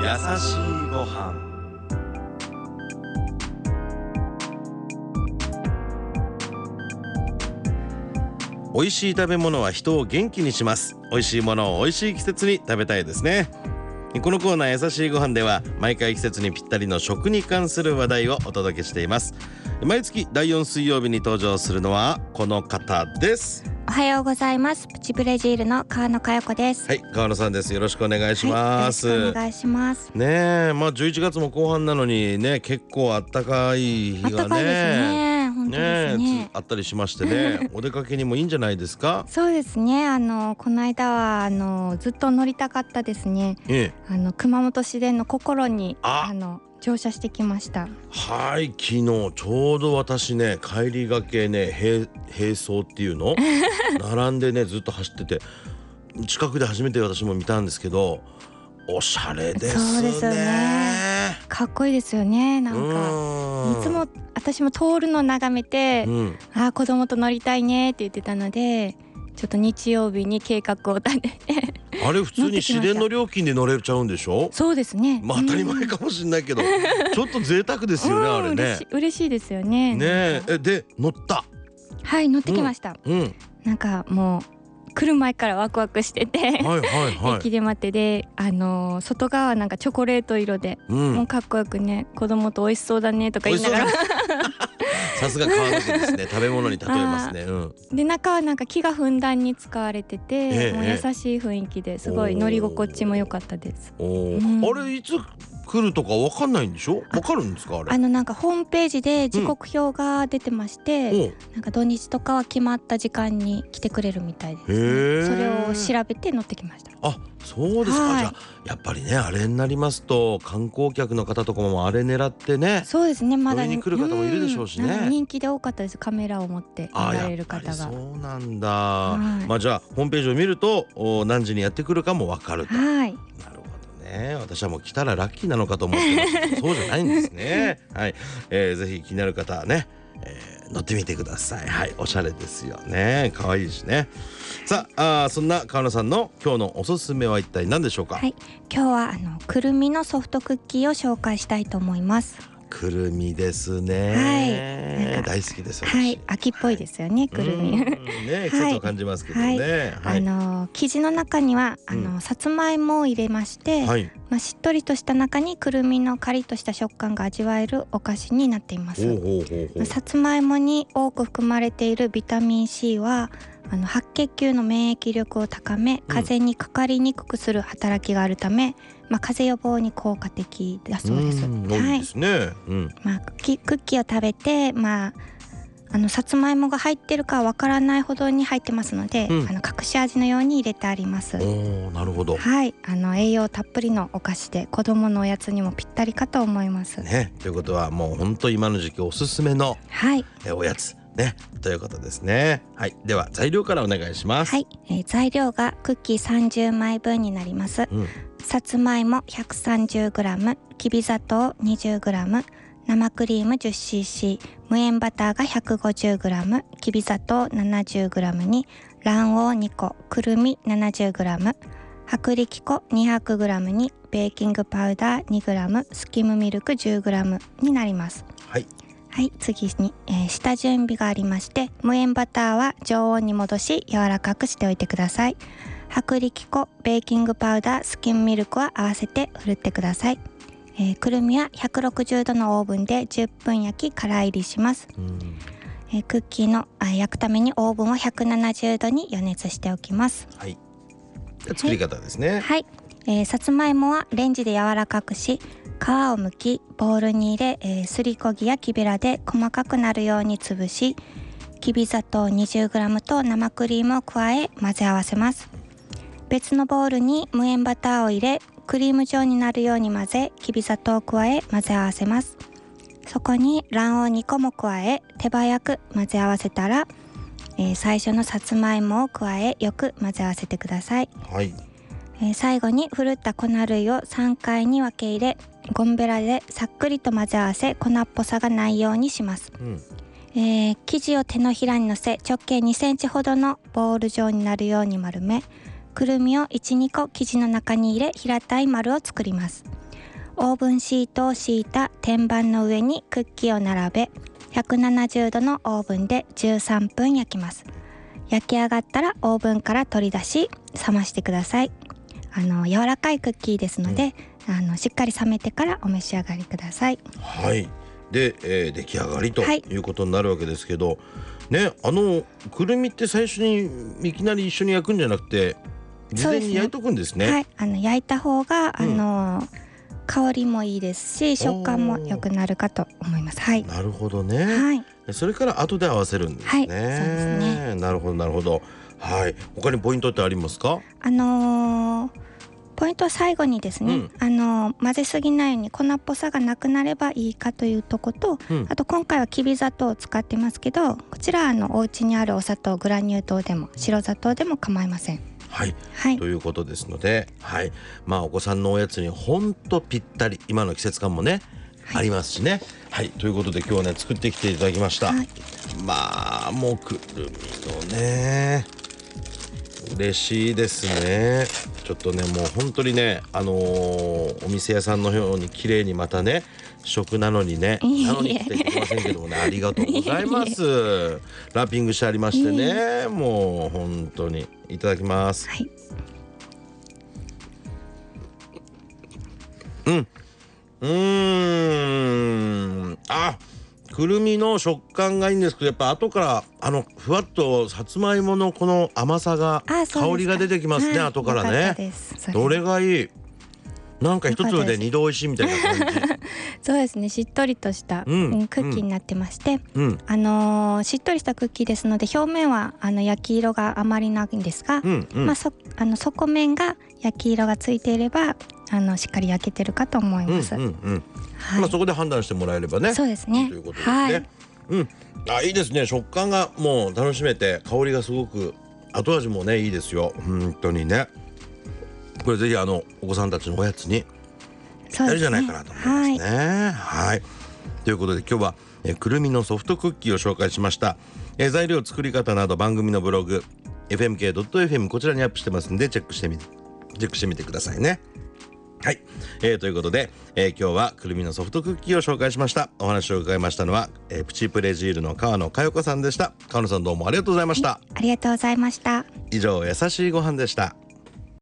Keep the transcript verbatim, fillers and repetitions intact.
優しいご飯。美味しい食べ物は人を元気にします。美味しいものを美味しい季節に食べたいですね。このコーナー優しいご飯では毎回季節にぴったりの食に関する話題をお届けしています。毎月だいよん水曜日に登場するのはこの方です。 おはようございます。プチブレジールの川野佳代子です。 はい、川野さんです。よろしくお願いします。 はい、よろしくお願いしますねえ、まあじゅういちがつも後半なのにね、結構あったかい日がね、 あったかいですね。本当ですね。 ねあったりしましてねお出かけにもいいんじゃないですか。 そうですね。あのこの間はあのずっと乗りたかったですね。 ええ、 あの熊本市電の心にああの乗車してきました。 はい、昨日ちょうど私ね、帰りがけね、並並走っていうの並んでねずっと走ってて、近くで初めて私も見たんですけど、おしゃれですね。 そうですよね。かっこいいですよね。なんかいつも私も通るのを眺めて、 うん、 あー子供と乗りたいねって言ってたので、ちょっと日曜日に計画を立ててあれ普通に市電の料金で乗れちゃうんでしょ。 そうですね。 まあ当たり前かもしれないけど、ちょっと贅沢ですよね、あれね。 嬉し嬉しいですよね。 ねえ、えで乗った。 はい乗ってきました。 うん、 なんかもう来る前からワクワクしてて、 はいはいはい。 駅で待ってで、あのー外側はなんかチョコレート色で、 うん、 もうかっこよくね、子供と美味しそうだねとか言いながらさすが川野家ですね。食べ物に例えますね。うん、 で中はなんか木がふんだんに使われてて、 ええもう優しい雰囲気ですごい乗り心地も良かったです。 おー、 うんあれいつ来るとかわかんないんでしょ。わかるんですかあれ。 あのなんかホームページで時刻表が出てまして、 おうなんか土日とかは決まった時間に来てくれるみたいですね。 へーそれを調べて乗ってきました。 あ、そうですか、 はいじゃあやっぱりね、あれになりますと観光客の方とかもあれ狙ってね、 そうですね。まだ乗りに来る方もいるでしょうしね。 んなんか人気で多かったです。カメラを持ってあ見らやっぱりれる方が。 そうなんだ、 はいまあじゃあホームページを見るとお何時にやってくるかもわかると。 はい。 なるほどね。私はもう来たらラッキーなのかと思ってましたけどそうじゃないんですねはい、えー、ぜひ気になる方はね、えー、乗ってみてください。はい、おしゃれですよね。可愛いしね。さあ、あそんな川野さんの今日のおすすめは一体何でしょうか。 はい。今日はあのくるみのソフトクッキーを紹介したいと思います。 くるみですね。 はいなんか大好きです私。 はい。秋っぽいですよね。くるみ。 うんね、季節を感じますけどね。はい。 あの生地の中にはあの、 うんさつまいもを入れまして、 はい。 まあ、しっとりとした中にくるみのカリッとした食感が味わえるお菓子になっています。 ほうほうほうほう。 さつまいもに多く含まれているビタミン C はあの白血球の免疫力を高め、風邪にかかりにくくする働きがあるため、まあ、風邪予防に効果的だそうです。 うん多いですね。うんまあ、クッキー、クッキーを食べて、まあ、あのさつまいもが入ってるかわからないほどに入ってますので、 うんあの隠し味のように入れてあります。 おー、なるほど。 はい、あの栄養たっぷりのお菓子で子供のおやつにもぴったりかと思います。 ね、ということはもう本当今の時期おすすめのはい、 えおやつねということですね。はい、では材料からお願いします。 はい、えー材料がクッキーさんじゅうまいぶんになります。 うん、 さつまいも ひゃくさんじゅうグラム、きび砂糖 にじゅうグラム、生クリーム じゅっシーシー、無塩バターが ひゃくごじゅうグラム、きび砂糖 ななじゅうグラム に卵黄にこ、くるみ ななじゅうグラム、薄力粉 にひゃくグラム にベーキングパウダー にグラム、スキムミルク じゅうグラム になります。 はい。 はい、次に、えー下準備がありまして、無塩バターは常温に戻し柔らかくしておいてください。薄力粉、ベーキングパウダー、スキムミルクは合わせて振るってください。えーくるみはひゃくろくじゅうどのオーブンでじゅっぷん焼き空炒りします。 うんえークッキーのあ焼くためにオーブンをひゃくななじゅうどに予熱しておきます。 はい。じゃあ作り方ですね。 はい、えーさつまいもはレンジで柔らかくし、皮を剥きボウルに入れ、えーすりこぎや木べらで細かくなるように潰し、きび砂糖 にじゅうグラム と生クリームを加え混ぜ合わせます。別のボウルに無塩バターを入れ、クリーム状になるように混ぜ、きび砂糖を加え混ぜ合わせます。そこに卵黄にこも加え手早く混ぜ合わせたら、えー最初のさつまいもを加えよく混ぜ合わせてください。 はい。 えー最後にふるった粉類をさんかいに分け入れ、ゴムベラでさっくりと混ぜ合わせ粉っぽさがないようにします。 うん。 えー生地を手のひらに乗せ直径にセンチほどのボール状になるように丸め、くるみをいち、にこ生地の中に入れ平たい丸を作ります。 オーブンシートを敷いた天板の上にクッキーを並べ、ひゃくななじゅうどのオーブンでじゅうさんぷん焼きます。焼き上がったらオーブンから取り出し冷ましてください。あの柔らかいクッキーですので、うん、あのしっかり冷めてからお召し上がりください。 はい。で、えー、出来上がりということになるわけですけど、はい、ね、あのくるみって最初にいきなり一緒に焼くんじゃなくて事前に焼いとくんですね。 はい、あの焼いた方が、うん、あの香りもいいですし食感も良くなるかと思います。はい。 なるほどね。 はい。 それから後で合わせるんですね。 はい、そうですね。 なるほどなるほど。はい。他にポイントってありますか？ あのー、ポイントは最後にですね、うん、あのー、混ぜすぎないように粉っぽさがなくなればいいかというとこと、うん、あと今回はきび砂糖を使ってますけど、こちらはあのお家にあるお砂糖、グラニュー糖でも白砂糖でも構いません。 はい、はい、ということですので、はい、まあお子さんのおやつにほんとぴったり、今の季節感もね、はい、ありますしね。はい、ということで今日はね作ってきていただきました。はい、まあもうくるみのね嬉しいですね。ちょっとねもう本当にね、あのー、お店屋さんのように綺麗にまたね食なのにねなのにって言ってませんけどもねありがとうございます。ラッピングしてありましてね、もう本当にいただきます。はい、うんうーんあくるみの食感がいいんですけど、やっぱ後からあのふわっとさつまいものこの甘さが香りが出てきますね。後からねどれがいい、なんか一粒で二度美味しいみたいな感じそうですね、しっとりとした、うん、クッキーになってまして、うん、あのー、しっとりしたクッキーですので表面はあの焼き色があまりないんですが、うんうん、まあ、そあの底面が焼き色がついていればあのしっかり焼けてるかと思います。うんうんうん、 はい、まあ、そこで判断してもらえればね。 そうですね。 ということですね。はい、うん、あ、いいですね。食感がもう楽しめて、香りがすごく後味もねいいですよ。本当にね。これぜひあのお子さんたちのおやつにぴったりじゃないかなと思いますね。はい、はい、ということで今日はえくるみのソフトクッキーを紹介しました。え材料、作り方など番組のブログ エフエムケードットエフエム こちらにアップしてますんでチェックしてみてチェックしてみてくださいね。はい、えー、ということで、えー、今日はくるみのソフトクッキーを紹介しました。お話を伺いましたのは、えー、プチプレジールの川野佳代子さんでした。川野さんどうもありがとうございました。 ありがとうございました。 以上、優しいご飯でした。